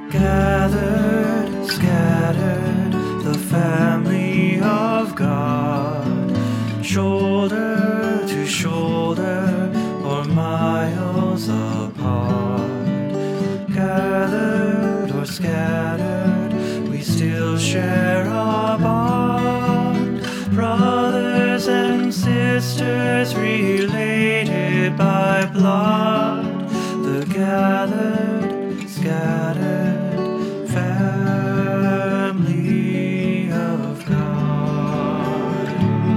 Gathered, scattered, the family of God, shoulder to shoulder or miles apart. Gathered or scattered, we still share a bond. Brothers and sisters related by blood, the gathered, scattered family of God.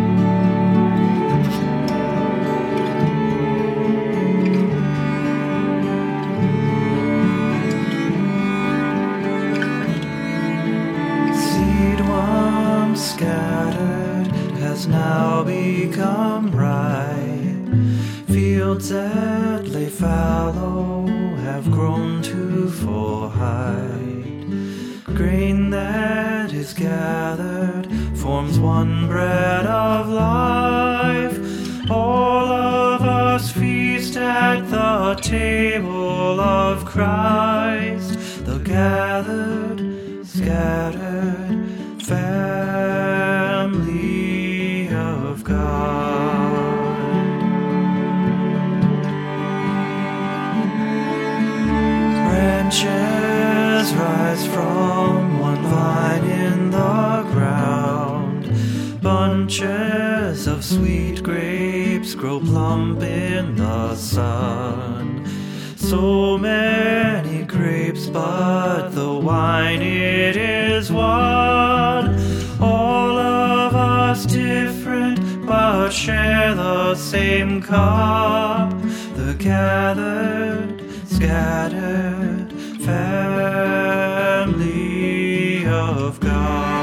Seed once scattered has now become ripe. Fields that lay fallow have grown to full height. Grain that is gathered forms one bread of life. All of us feast at the table of Christ, the gathered, scattered family of God. Branches rise from one vine in the ground. Bunches of sweet grapes grow plump in the sun. So many grapes, but the wine it is one. All of us different, but share the same cup. The gathered, scattered family of God.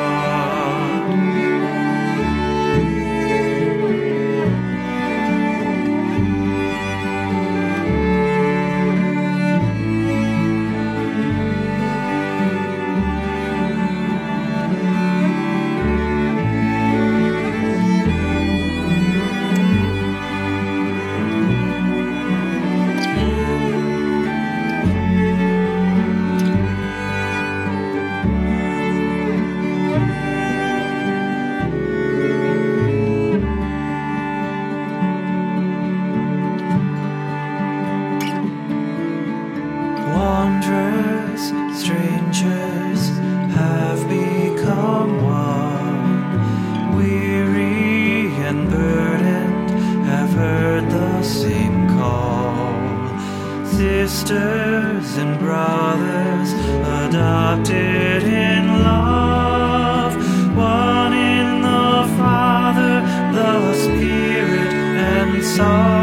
Wanderers, strangers have become one. Weary and burdened have heard the same call. Sisters and brothers adopted in love. One in the Father, the Spirit and Son.